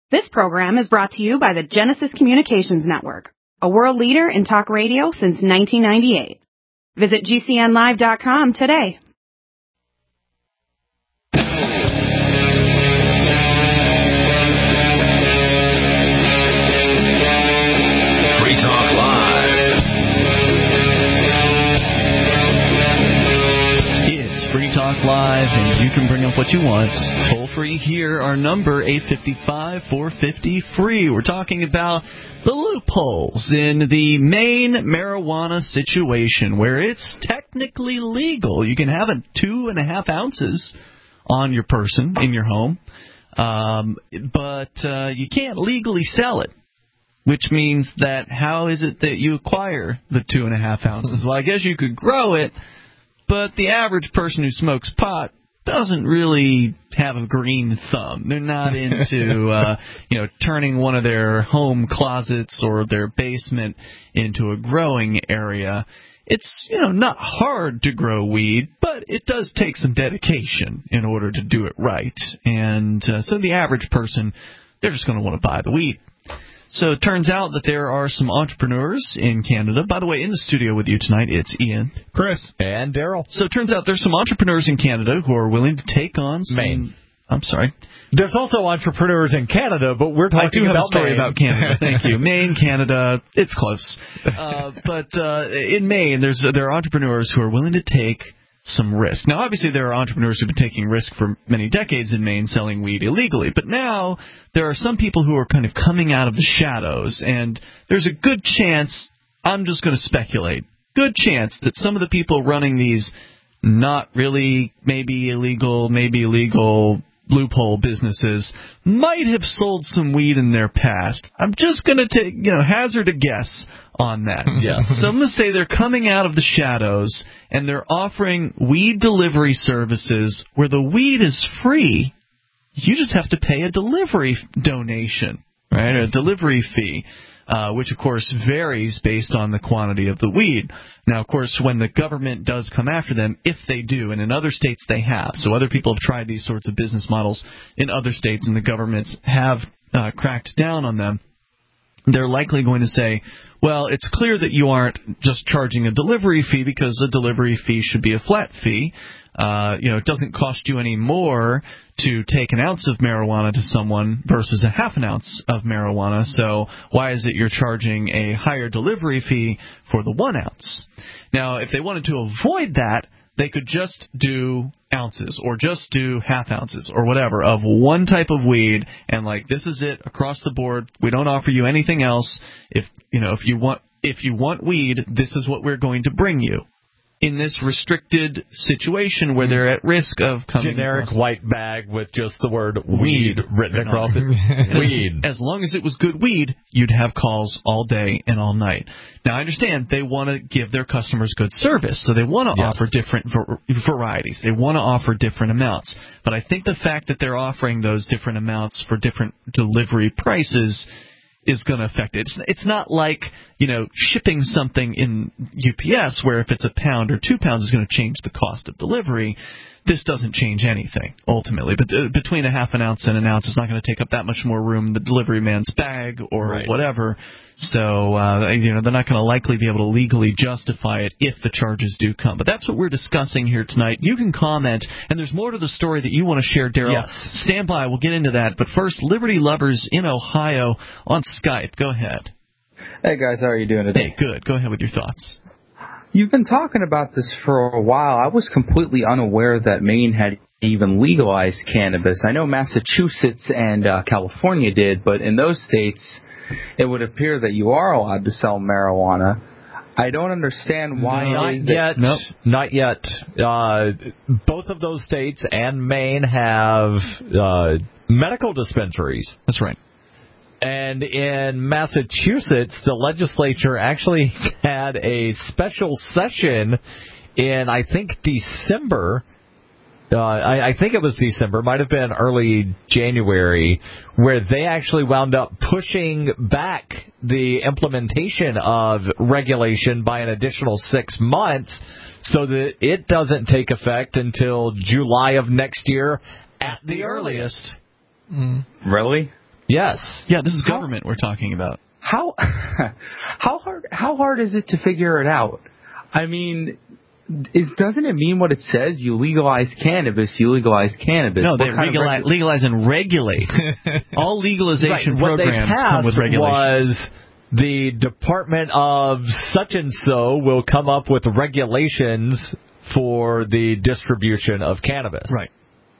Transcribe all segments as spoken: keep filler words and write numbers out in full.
This program is brought to you by the Genesis Communications Network, a world leader in talk radio since nineteen ninety-eight. Visit G C N live dot com today. Free Talk Live. It's Free Talk Live, and you can bring up what you want. Toll free here, our number, eight five five, four five zero, free. We're talking about the loopholes in the Maine marijuana situation, where it's technically legal. You can have a two and a half ounces on your person in your home, um, but uh, you can't legally sell it. Which means that how is it that you acquire the two and a half ounces? Well, I guess you could grow it, but the average person who smokes pot doesn't really have a green thumb. They're not into, uh, you know, turning one of their home closets or their basement into a growing area. It's, you know, not hard to grow weed, but it does take some dedication in order to do it right. And uh, so the average person, they're just going to want to buy the weed. So it turns out that there are some entrepreneurs in Canada. By the way, in the studio with you tonight, it's Ian, Chris, and Daryl. So it turns out there's some entrepreneurs in Canada who are willing to take on some... Maine. I'm sorry. There's also entrepreneurs in Canada, but we're talking I do have about a story Maine. about Canada. Thank you. Maine, Canada, it's close. Uh, but uh, in Maine, there's there are entrepreneurs who are willing to take some risk. Now, obviously, there are entrepreneurs who've been taking risk for many decades in Maine selling weed illegally, but now there are some people who are kind of coming out of the shadows, and there's a good chance, I'm just going to speculate, good chance that some of the people running these not really maybe illegal, maybe illegal loophole businesses might have sold some weed in their past. I'm just going to take, you know, hazard a guess on that. Yeah. So I'm going to say they're coming out of the shadows and they're offering weed delivery services where the weed is free. You just have to pay a delivery donation, right? A delivery fee. Uh, which, of course, varies based on the quantity of the weed. Now, of course, when the government does come after them, if they do, and in other states they have, so other people have tried these sorts of business models in other states, and the governments have uh, cracked down on them, they're likely going to say, well, it's clear that you aren't just charging a delivery fee because a delivery fee should be a flat fee. Uh, you know, it doesn't cost you any more to take an ounce of marijuana to someone versus a half an ounce of marijuana. So why is it you're charging a higher delivery fee for the one ounce? Now, if they wanted to avoid that, they could just do ounces or just do half ounces or whatever of one type of weed, and like, this is it across the board. We don't offer you anything else. If you know, if you want if you want weed, this is what we're going to bring you. In this restricted situation where they're at risk of coming generic across white bag with just the word weed, weed written across it. Weed. As long as it was good weed, you'd have calls all day and all night. Now, I understand they want to give their customers good service, so they want to Yes. offer different var- varieties. They want to offer different amounts. But I think the fact that they're offering those different amounts for different delivery prices is going to affect it. It's, it's not like, you know, shipping something in U P S where if it's a pound or two pounds is going to change the cost of delivery. This doesn't change anything, ultimately. But uh, between a half an ounce and an ounce is not going to take up that much more room in the delivery man's bag or Right. whatever. So, uh, you know, they're not going to likely be able to legally justify it if the charges do come. But that's what we're discussing here tonight. You can comment, and there's more to the story that you want to share, Daryl. Yes. Stand by. We'll get into that. But first, Liberty Lovers in Ohio on Skype. Go ahead. Hey, guys. How are you doing today? Hey, good. Go ahead with your thoughts. You've been talking about this for a while. I was completely unaware that Maine had even legalized cannabis. I know Massachusetts and uh, California did, but in those states, it would appear that you are allowed to sell marijuana. I don't understand why. Not it is yet. that, Nope. Not yet. Uh, both of those states and Maine have uh, medical dispensaries. That's right. And in Massachusetts, the legislature actually had a special session in, I think, December. Uh, I, I think it was December, might have been early January, where they actually wound up pushing back the implementation of regulation by an additional six months so that it doesn't take effect until July of next year at the earliest. Mm. Really? Yes. Yeah, this is How- government we're talking about. How how hard how hard is it to figure it out? I mean, it doesn't it mean what it says? You legalize cannabis, you legalize cannabis. No, they What kind of legalize, regu- legalize and regulate. All legalization Right. What they programs come passed with regulations. was the Department of such and so will come up with regulations for the distribution of cannabis. Right.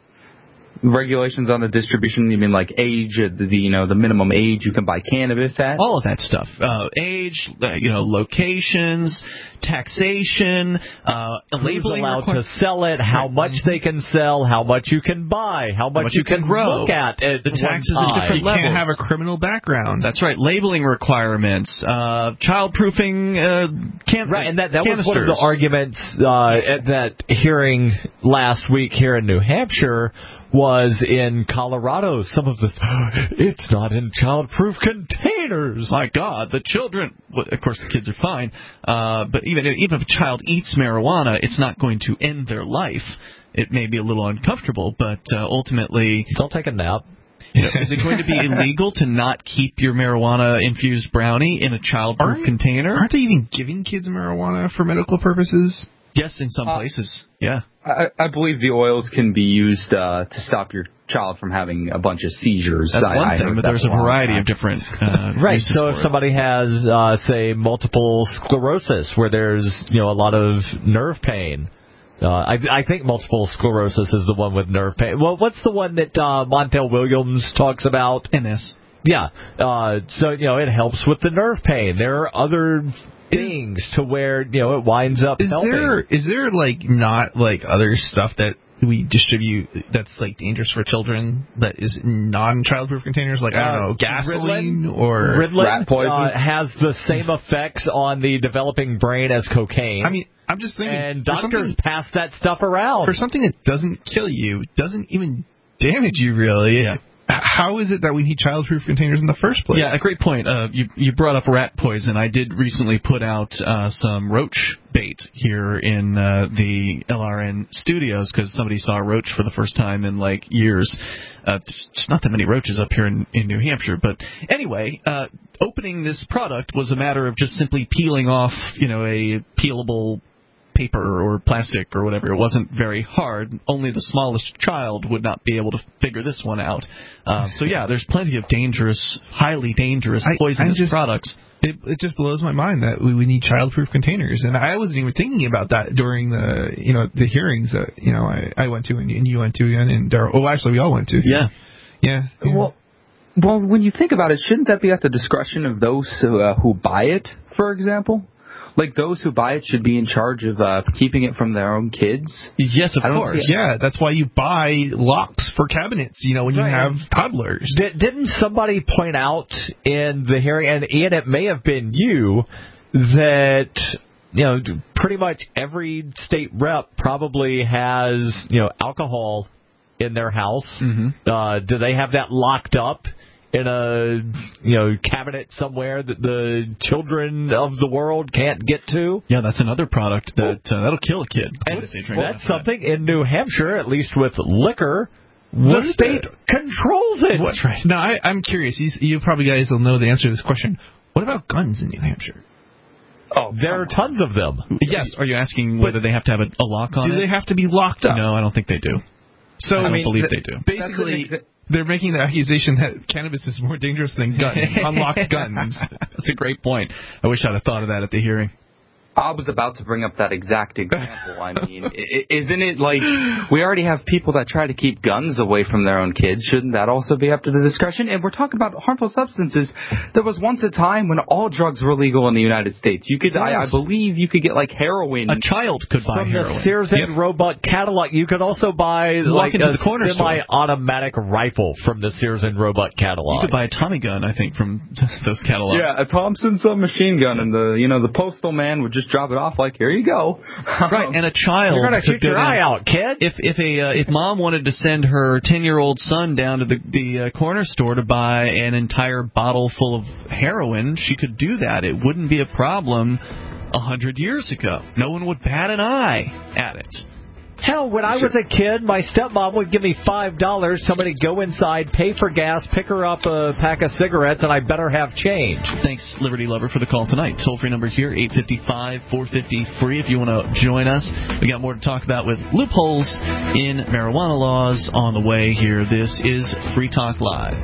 regulations on the distribution? You mean like age, uh, the you know the minimum age you can buy cannabis at? All of that stuff. Uh, age, uh, you know, locations, taxation, uh, Who's labeling. allowed requir- to sell it, how much they can sell, how much you can buy, how much, much you you can can grow. look at at The one taxes at time. different You can't levels. have a criminal background. That's right. Labeling requirements, uh, child-proofing uh, can- Right, and that, that was canisters. one of the arguments uh, at that hearing last week here in New Hampshire was in Colorado. Some of the, it's not in child-proof containers. My God, the children. Well, of course, the kids are fine, uh, but even even if a child eats marijuana, it's not going to end their life. It may be a little uncomfortable, but uh, ultimately, Don't take a nap. you know, is it going to be illegal to not keep your marijuana-infused brownie in a child-proof Aren't- container? Aren't they even giving kids marijuana for medical purposes? Yes, in some Uh, places. Yeah. I, I believe the oils can be used uh, to stop your child from having a bunch of seizures. That's I, one I thing, heard but that there's a long variety time. of different uh, Right. uses So if for it. somebody has, uh, say, multiple sclerosis, where there's you know a lot of nerve pain. Uh, I, I think multiple sclerosis is the one with nerve pain. Well, what's the one that uh, Montel Williams talks about? M S. Yeah. Uh, so you know it helps with the nerve pain. There are other things to where you know it winds up Is helping. there is there like not like other stuff that we distribute that's like dangerous for children that is non-childproof containers? Like I don't Uh, know, gasoline Ritalin? or Ritalin rat poison? uh, has the same effects on the developing brain as cocaine. I mean, I'm just thinking and for doctors something, pass that stuff around. for something that doesn't kill you, doesn't even damage you really. Yeah. h- How is it that we need childproof containers in the first place? Yeah, a great point. Uh, you you brought up rat poison. I did recently put out uh, some roach bait here in uh, the L R N studios because somebody saw a roach for the first time in like years. Uh, there's just not that many roaches up here in, in New Hampshire. But anyway, uh, opening this product was a matter of just simply peeling off, you know, a peelable paper or plastic or whatever. It wasn't very hard. Only the smallest child would not be able to figure this one out. Um, so yeah, there's plenty of dangerous, highly dangerous, I- I poisonous just- products. It, it just blows my mind that we, we need childproof containers, and I wasn't even thinking about that during the you know the hearings that you know I, I went to and, and you went to and, and Dar- oh actually we all went to. Yeah. yeah. yeah. Well, well, when you think about it, shouldn't that be at the discretion of those who, uh, who buy it, for example? Like those who buy it should be in charge of uh, keeping it from their own kids. Yes, of I don't course. see Yeah, that's why you buy locks for cabinets, you know, when you Right. have toddlers. Did, didn't somebody point out in the hearing, and Ian, it may have been you, that you know pretty much every state rep probably has you know alcohol in their house. Mm-hmm. Uh, do they have that locked up in a you know cabinet somewhere that the children of the world can't get to? Yeah, that's another product that uh, that'll kill a kid. And if they drink that's that. something in New Hampshire, at least with liquor, the What is state that? controls it. What's right? Now I, I'm curious. You, you probably guys will know the answer to this question. What about guns in New Hampshire? Oh, There are tons of them. Yes. Are you asking whether they have to have a, a lock on Do it? they have to be locked up? No, I don't think they do. So I don't mean, believe th- they do. Basically, That's an exa- they're making the accusation that cannabis is more dangerous than guns, unlocked guns. That's a great point. I wish I'd have thought of that at the hearing. I was about to bring up that exact example. I mean, i- i- isn't it like we already have people that try to keep guns away from their own kids? Shouldn't that also be up to the discretion? And we're talking about harmful substances. There was once a time when all drugs were legal in the United States. You could, I, I Yes. believe, you could get like heroin. A child could buy From heroin. the Sears and Roebuck catalog, you could also buy Walk like into a the corner store. semi-automatic rifle from the Sears and Roebuck You catalog. could buy a Tommy gun, I think, from those catalogs. Yeah, a Thompson submachine gun, and the you know the postal man would just drop it off like, here you go. Right, and a child. You're gonna could shoot go your down- eye out, kid. If if a uh, if mom wanted to send her ten-year-old son down to the the uh, corner store to buy an entire bottle full of heroin, she could do that. It wouldn't be a problem a hundred years ago. No one would bat an eye at it. Hell, when I was a kid, my stepmom would give me five dollars, tell me to go inside, pay for gas, pick her up a pack of cigarettes, and I better have change. Thanks, Liberty Lover, for the call tonight. Toll-free number here, eight five five, four five zero, free if you want to join us. We got more to talk about with loopholes in marijuana laws on the way here. This is Free Talk Live.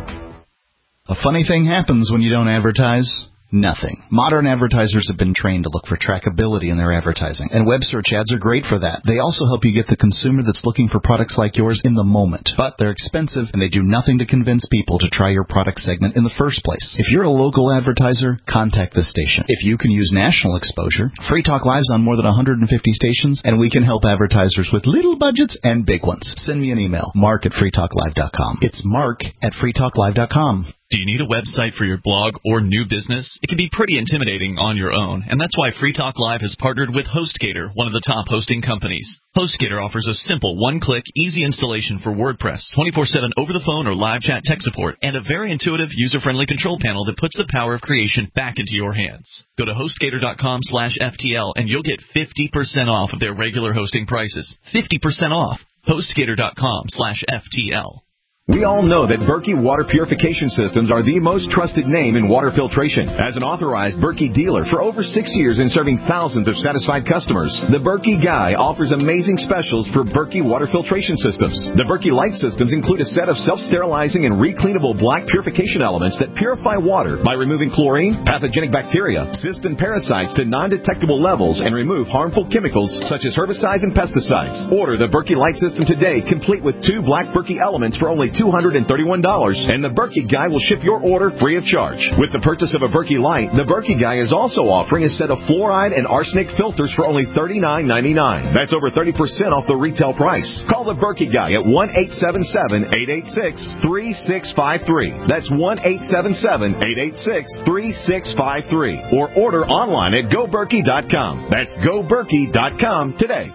A funny thing happens when you don't advertise. Nothing. Modern advertisers have been trained to look for trackability in their advertising, and web search ads are great for that. They also help you get the consumer that's looking for products like yours in the moment. But they're expensive, and they do nothing to convince people to try your product segment in the first place. If you're a local advertiser, contact this station. If you can use national exposure, Free Talk Live's on more than one hundred fifty stations, and we can help advertisers with little budgets and big ones. Send me an email, mark at free talk live dot com. It's mark at free talk live dot com. Do you need a website for your blog or new business? It can be pretty intimidating on your own, and that's why Free Talk Live has partnered with HostGator, one of the top hosting companies. HostGator offers a simple one-click, easy installation for WordPress, twenty-four seven over-the-phone or live chat tech support, and a very intuitive, user-friendly control panel that puts the power of creation back into your hands. Go to HostGator dot com slash F T L, and you'll get fifty percent off of their regular hosting prices. fifty percent off. HostGator dot com slash F T L. We all know that Berkey Water Purification Systems are the most trusted name in water filtration. As an authorized Berkey dealer for over six years and serving thousands of satisfied customers, the Berkey Guy offers amazing specials for Berkey Water Filtration Systems. The Berkey Light Systems include a set of self-sterilizing and recleanable black purification elements that purify water by removing chlorine, pathogenic bacteria, cysts and parasites to non-detectable levels and remove harmful chemicals such as herbicides and pesticides. Order the Berkey Light System today, complete with two black Berkey elements for only two hundred thirty-one dollars, and the Berkey Guy will ship your order free of charge. With the purchase of a Berkey Light, the Berkey Guy is also offering a set of fluoride and arsenic filters for only thirty-nine ninety-nine. That's over thirty percent off the retail price. Call the Berkey Guy at one eight seven seven, eight eight six, three six five three. That's one eight seven seven, eight eight six, three six five three. Or order online at go berkey dot com. That's go berkey dot com today.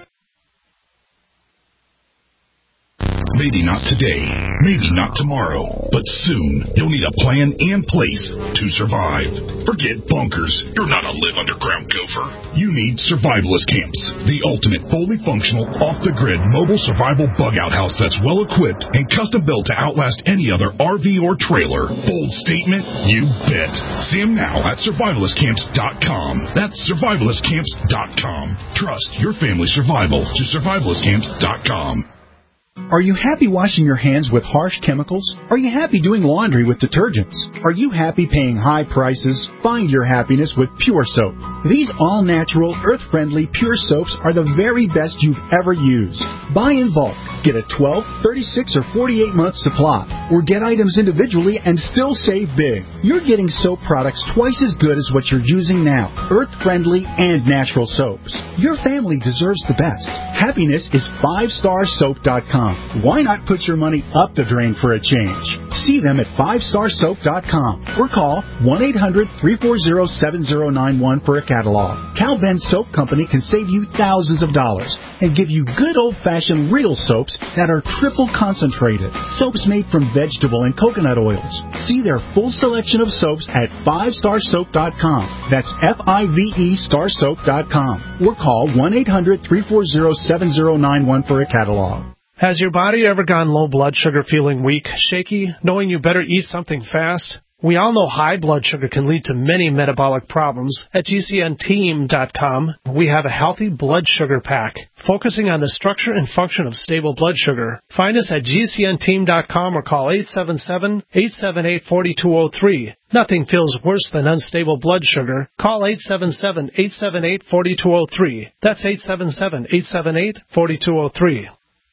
Maybe not today, maybe not tomorrow, but soon you'll need a plan and place to survive. Forget bunkers. You're not a live underground gopher. You need Survivalist Camps, the ultimate fully functional, off-the-grid mobile survival bug-out house that's well-equipped and custom-built to outlast any other R V or trailer. Bold statement? You bet. See them now at survivalist camps dot com. That's survivalist camps dot com. Trust your family's survival to survivalist camps dot com. Are you happy washing your hands with harsh chemicals? Are you happy doing laundry with detergents? Are you happy paying high prices? Find your happiness with Pure Soap. These all-natural, earth-friendly Pure Soaps are the very best you've ever used. Buy in bulk. Get a twelve, thirty-six, or forty-eight month supply. Or get items individually and still save big. You're getting soap products twice as good as what you're using now. Earth-friendly and natural soaps. Your family deserves the best. Happiness is five star soap dot com. Why not put your money up the drain for a change? See them at five star soap dot com or call one eight hundred, three four zero, seven zero nine one for a catalog. Cal Ben Soap Company can save you thousands of dollars and give you good old-fashioned real soaps that are triple concentrated. Soaps made from vegetable and coconut oils. See their full selection of soaps at five star soap dot com. That's F I V E star soap dot com or call one eight hundred, three four zero, seven zero nine one for a catalog. Has your body ever gone low blood sugar, feeling weak, shaky, knowing you better eat something fast? We all know high blood sugar can lead to many metabolic problems. At G C N team dot com, we have a healthy blood sugar pack, focusing on the structure and function of stable blood sugar. Find us at G C N team dot com or call eight seven seven, eight seven eight, four two zero three. Nothing feels worse than unstable blood sugar. Call eight seven seven, eight seven eight, four two zero three. That's eight seven seven, eight seven eight, four two zero three.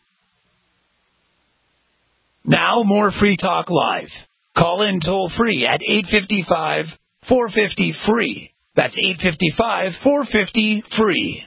Now more Free Talk Live. Call in toll free at eight five five, four five zero, free. That's eight five five, four five zero, free.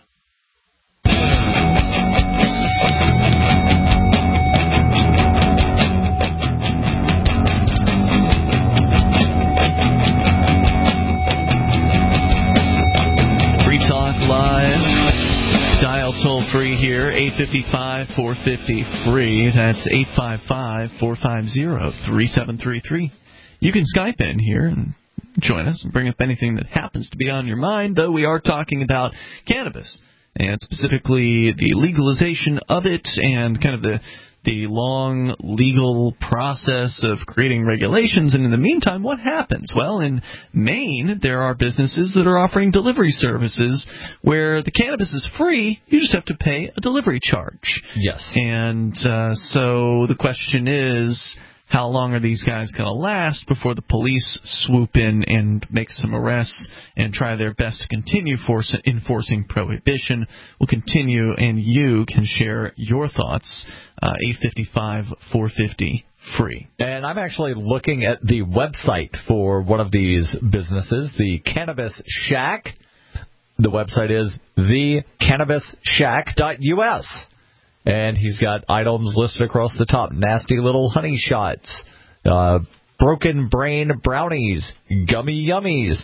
Free Talk Live. Dial toll-free here, eight five five, four five zero, free. That's eight five five, four five zero, three seven three three. You can Skype in here and join us and bring up anything that happens to be on your mind, though we are talking about cannabis and specifically the legalization of it and kind of the the long legal process of creating regulations. And in the meantime, what happens? Well, in Maine, there are businesses that are offering delivery services where the cannabis is free. You just have to pay a delivery charge. Yes. And uh, so the question is, how long are these guys going to last before the police swoop in and make some arrests and try their best to continue force, enforcing prohibition? We'll continue, and you can share your thoughts. Uh, eight five five, four five zero, free. And I'm actually looking at the website for one of these businesses, the Cannabis Shack. The website is the cannabis shack dot U S. And he's got items listed across the top. Nasty little honey shots, uh, broken brain brownies, gummy yummies.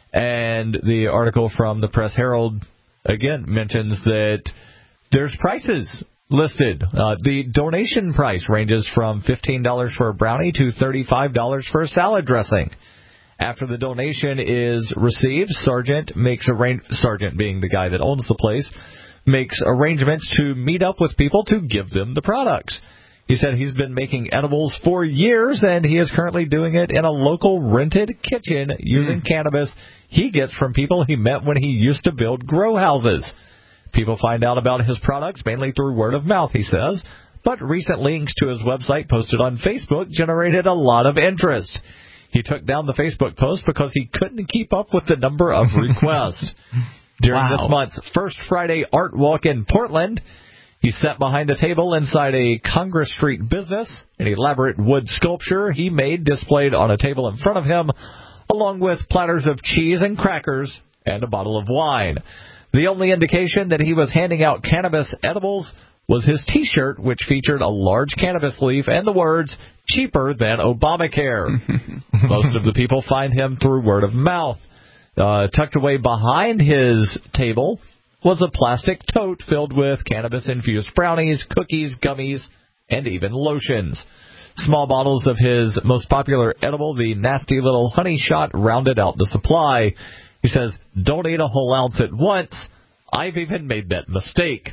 And the article from the Press Herald, again, mentions that there's prices listed. Uh, the donation price ranges from fifteen dollars for a brownie to thirty-five dollars for a salad dressing. After the donation is received, Sergeant makes arrange Sergeant being the guy that owns the place, makes arrangements to meet up with people to give them the products. He said he's been making edibles for years, and he is currently doing it in a local rented kitchen using mm. cannabis he gets from people he met when he used to build grow houses. People find out about his products mainly through word of mouth, he says, but recent links to his website posted on Facebook generated a lot of interest. He took down the Facebook post because he couldn't keep up with the number of requests. During wow. this month's First Friday Art Walk in Portland, he sat behind a table inside a Congress Street business. An elaborate wood sculpture he made displayed on a table in front of him, along with platters of cheese and crackers and a bottle of wine. The only indication that he was handing out cannabis edibles was his T-shirt, which featured a large cannabis leaf and the words, "Cheaper than Obamacare." Most of the people find him through word of mouth. Uh, tucked away behind his table was a plastic tote filled with cannabis-infused brownies, cookies, gummies, and even lotions. Small bottles of his most popular edible, the Nasty Little Honey Shot, rounded out the supply. He says, "Don't eat a whole ounce at once. I've even made that mistake."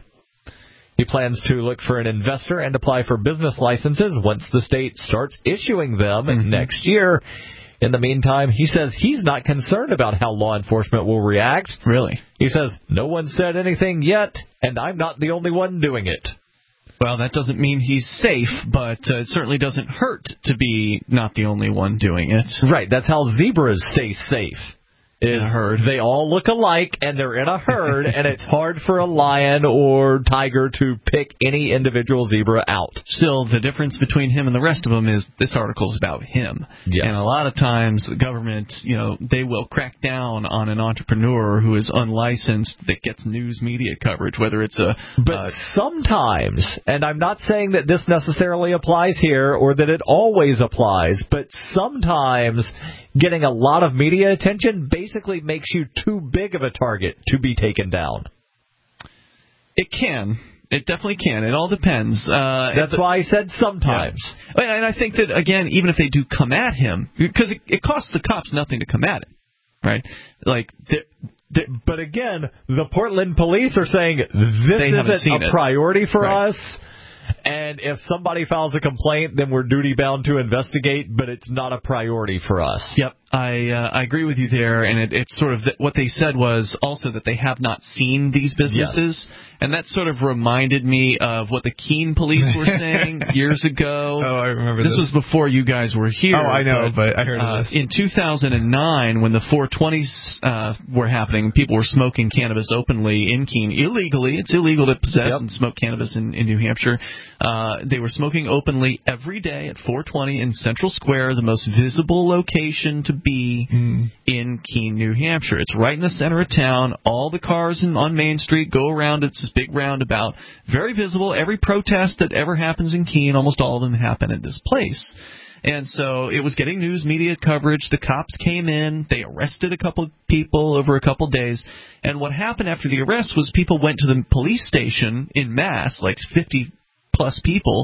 He plans to look for an investor and apply for business licenses once the state starts issuing them mm-hmm. next year. In the meantime, he says he's not concerned about how law enforcement will react. Really? He says, "No one said anything yet, and I'm not the only one doing it." Well, that doesn't mean he's safe, but uh, it certainly doesn't hurt to be not the only one doing it. Right, that's how zebras stay safe. Is herd. They all look alike, and they're in a herd, and it's hard for a lion or tiger to pick any individual zebra out. Still, the difference between him and the rest of them is this article's about him. Yes. And a lot of times, the government, you know, they will crack down on an entrepreneur who is unlicensed that gets news media coverage, whether it's a... But uh, sometimes, and I'm not saying that this necessarily applies here or that it always applies, but sometimes getting a lot of media attention basically makes you too big of a target to be taken down. It can. It definitely can. It all depends. Uh, That's the, why I said sometimes. Yeah. And I think that, again, even if they do come at him, because it, it costs the cops nothing to come at him, right? Like, they're, they're, but again, the Portland police are saying this isn't a priority for right. us. And if somebody files a complaint, then we're duty-bound to investigate, but it's not a priority for us. Yep, I uh, I agree with you there, and it, it's sort of th- what they said was also that they have not seen these businesses, yes. and that sort of reminded me of what the Keene police were saying years ago. Oh, I remember this. This was before you guys were here. Oh, I know, but, but I heard uh, of this. In two thousand nine, when the four twenties uh, were happening, people were smoking cannabis openly in Keene, illegally. It's illegal to possess yep. and smoke cannabis in, in New Hampshire. Uh, they were smoking openly every day at four twenty in Central Square, the most visible location to be mm. in Keene, New Hampshire. It's right in the center of town. All the cars in, on Main Street go around. It's this big roundabout. Very visible. Every protest that ever happens in Keene, almost all of them happen at this place. And so it was getting news media coverage. The cops came in. They arrested a couple of people over a couple of days. And what happened after the arrest was people went to the police station en masse, like fifty plus people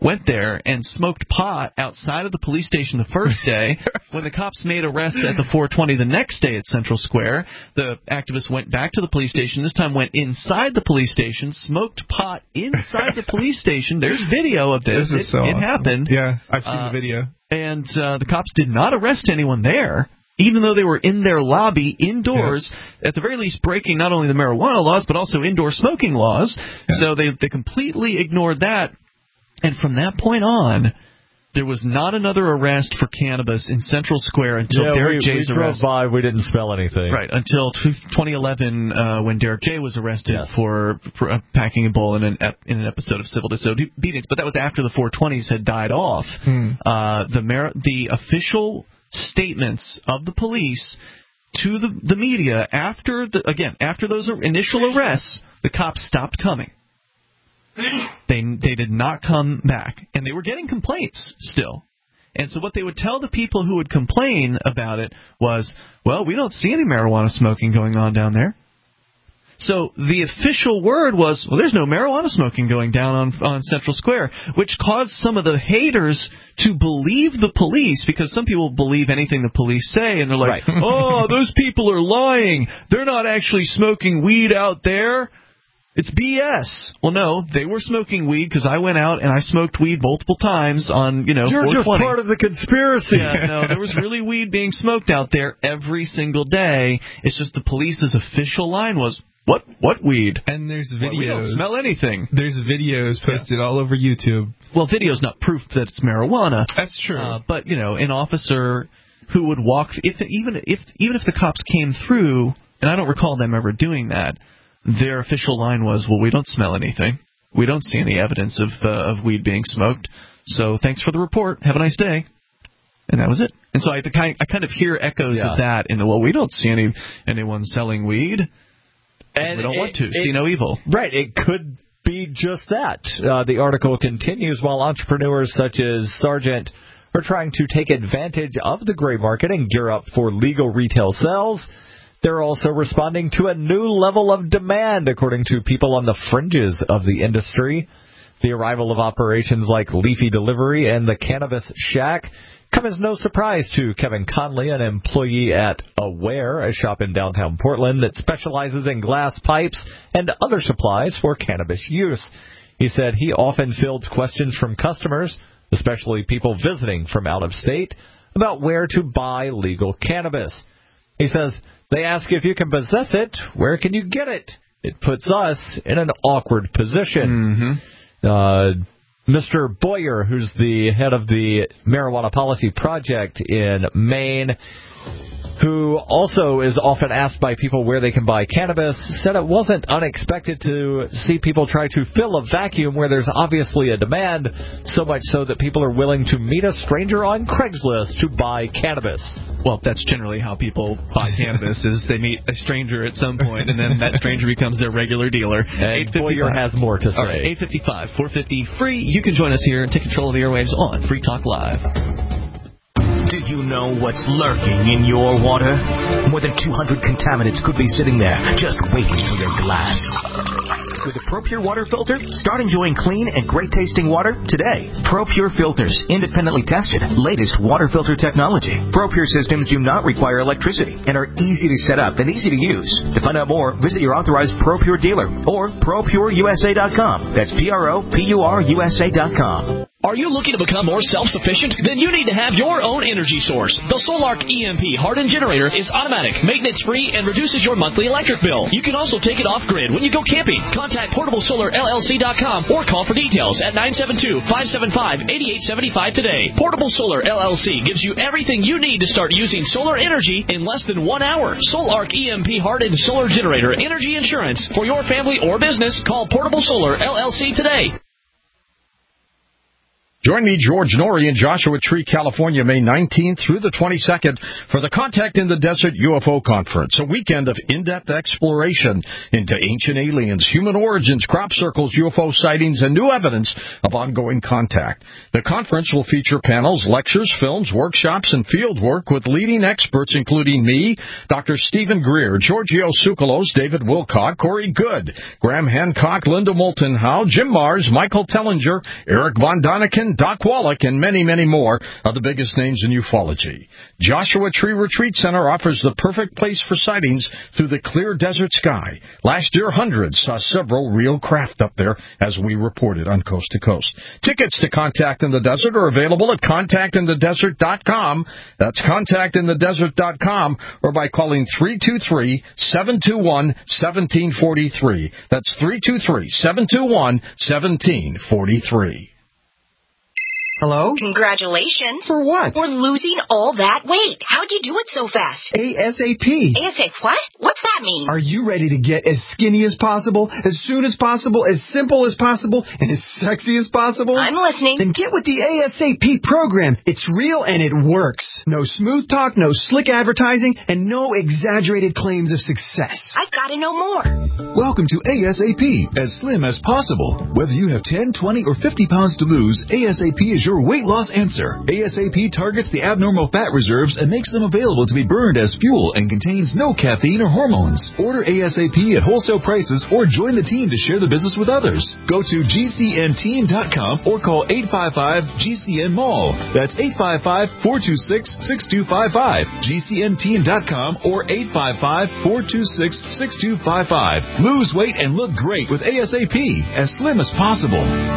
went there and smoked pot outside of the police station the first day. When the cops made arrests at the four twenty the next day at Central Square, the activists went back to the police station. This time went inside the police station, smoked pot inside the police station. There's video of this. This is it, so it awesome. happened. Yeah, I've seen Uh, the video. And uh, the cops did not arrest anyone there, even though they were in their lobby indoors, yeah. at the very least breaking not only the marijuana laws, but also indoor smoking laws. Yeah. So they, they completely ignored that. And from that point on, there was not another arrest for cannabis in Central Square until yeah, Derek we, J's we drove arrest. by, we didn't smell anything. Right, until twenty eleven uh, when Derek J was arrested yes. for, for uh, packing a bowl in an, ep- in an episode of civil disobedience. But that was after the four twenties had died off. Hmm. Uh, the mar- the official statements of the police to the, the media after, the again, after those initial arrests, the cops stopped coming. They they did not come back, and they were getting complaints still. And so what they would tell the people who would complain about it was, well, we don't see any marijuana smoking going on down there. So the official word was, well, there's no marijuana smoking going down on, on Central Square, which caused some of the haters to believe the police, because some people believe anything the police say, and they're like, right. oh, those people are lying. They're not actually smoking weed out there. It's B S. Well, no, they were smoking weed because I went out and I smoked weed multiple times on, you know, You're just four twenty. part of the conspiracy. Yeah, no, there was really weed being smoked out there every single day. It's just the police's official line was, what what weed? And there's videos. Well, we don't smell anything. There's videos posted yeah. all over YouTube. Well, video's not proof that it's marijuana. That's true. Uh, but, you know, an officer who would walk, if even if even if the cops came through, and I don't recall them ever doing that, their official line was, well, we don't smell anything. We don't see any evidence of uh, of weed being smoked. So thanks for the report. Have a nice day. And that was it. And so I, I, I kind of hear echoes yeah. of that in the, well, we don't see any anyone selling weed. And we don't it, want to. It, see no evil. Right. It could be just that. Uh, the article continues, while entrepreneurs such as Sargent are trying to take advantage of the gray market and gear up for legal retail sales, they're also responding to a new level of demand, according to people on the fringes of the industry. The arrival of operations like Leafy Delivery and the Cannabis Shack come as no surprise to Kevin Conley, an employee at Aware, a shop in downtown Portland that specializes in glass pipes and other supplies for cannabis use. He said he often fields questions from customers, especially people visiting from out of state, about where to buy legal cannabis. He says, they ask if you can possess it, where can you get it? It puts us in an awkward position. Mm-hmm. Uh, Mister Boyer, who's the head of the Marijuana Policy Project in Maine, who also is often asked by people where they can buy cannabis, said it wasn't unexpected to see people try to fill a vacuum where there's obviously a demand, so much so that people are willing to meet a stranger on Craigslist to buy cannabis. Well, that's generally how people buy cannabis, is they meet a stranger at some point, and then that stranger becomes their regular dealer. And Boyer has more to say. All right, eight fifty-five, four fifty, free. You can join us here and take control of the airwaves on Free Talk Live. Did you know what's lurking in your water? More than two hundred contaminants could be sitting there, just waiting for your glass. With a ProPure water filter, start enjoying clean and great-tasting water today. ProPure filters, independently tested, latest water filter technology. ProPure systems do not require electricity and are easy to set up and easy to use. To find out more, visit your authorized ProPure dealer or pro pure u s a dot com. That's P R O P U R U S A dot com. Are you looking to become more self-sufficient? Then you need to have your own energy source. The Solark E M P hardened generator is automatic, maintenance-free, and reduces your monthly electric bill. You can also take it off-grid when you go camping. Contact portable solar L L C dot com or call for details at nine seven two, five seven five, eight eight seven five today. Portable Solar L L C gives you everything you need to start using solar energy in less than one hour. Solark E M P hardened solar generator energy insurance. For your family or business, call Portable Solar L L C today. Join me, George Norrie, in Joshua Tree, California, May nineteenth through the twenty-second for the Contact in the Desert U F O Conference, a weekend of in-depth exploration into ancient aliens, human origins, crop circles, U F O sightings, and new evidence of ongoing contact. The conference will feature panels, lectures, films, workshops, and field work with leading experts including me, Doctor Stephen Greer, Giorgio Tsoukalos, David Wilcock, Corey Good, Graham Hancock, Linda Moulton Howe, Jim Mars, Michael Tellinger, Eric Von Daniken, Doc Wallach, and many, many more of the biggest names in ufology. Joshua Tree Retreat Center offers the perfect place for sightings through the clear desert sky. Last year, hundreds saw several real craft up there, as we reported on Coast to Coast. Tickets to Contact in the Desert are available at contact in the desert dot com. That's contact in the desert dot com, or by calling three two three, seven two one, one seven four three. That's three two three, seven two one, one seven four three. Hello? Congratulations. For what? For losing all that weight. How'd you do it so fast? ASAP. ASAP what? What's that mean? Are you ready to get as skinny as possible, as soon as possible, as simple as possible, and as sexy as possible? I'm listening. Then get with the ASAP program. It's real and it works. No smooth talk, no slick advertising, and no exaggerated claims of success. I've got to know more. Welcome to ASAP, as slim as possible. Whether you have ten, twenty, or fifty pounds to lose, ASAP is your weight loss answer. ASAP targets the abnormal fat reserves and makes them available to be burned as fuel and contains no caffeine or hormones. Order ASAP at wholesale prices or join the team to share the business with others. Go to G C N team dot com or call eight five five G C N Mall. That's eight five five, four two six, six two five five. G C N team dot com or eight five five, four two six, six two five five. Lose weight and look great with ASAP, as slim as possible.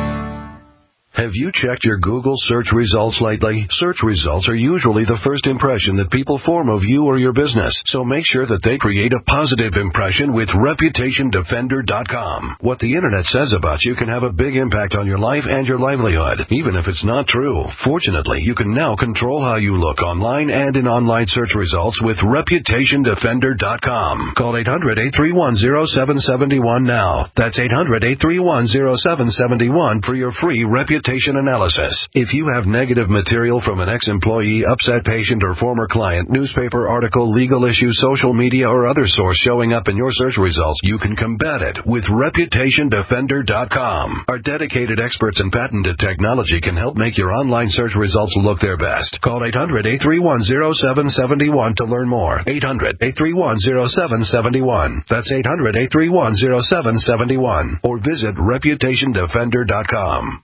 Have you checked your Google search results lately? Search results are usually the first impression that people form of you or your business, so make sure that they create a positive impression with reputation defender dot com. What the Internet says about you can have a big impact on your life and your livelihood, even if it's not true. Fortunately, you can now control how you look online and in online search results with reputation defender dot com. Call eight hundred, eight three one, zero seven seven one now. That's eight hundred, eight three one, zero seven seven one for your free reputation analysis. If you have negative material from an ex-employee, upset patient, or former client, newspaper article, legal issue, social media, or other source showing up in your search results, you can combat it with reputation defender dot com. Our dedicated experts in patented technology can help make your online search results look their best. Call eight hundred, eight three one, zero seven seven one to learn more. eight hundred, eight three one, zero seven seven one. That's eight hundred, eight three one, zero seven seven one. Or visit reputation defender dot com.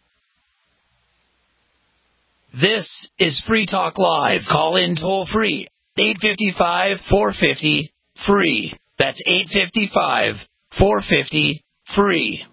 This is Free Talk Live. Call in toll free. eight five five, four five zero, free. That's eight five five, four five zero, free.